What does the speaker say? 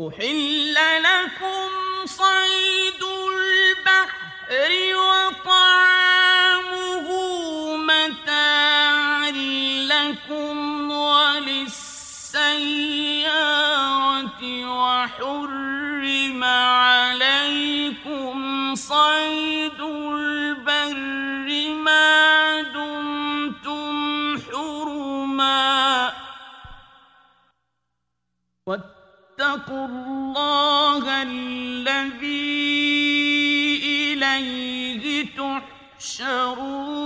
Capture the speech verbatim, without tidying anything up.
أحل لكم صيد البحر وطعامه متاعا لكم وللسيارة وحرم عليكم صيد البر ما دمتم حرما واتقوا الله الذي إليه تحشرون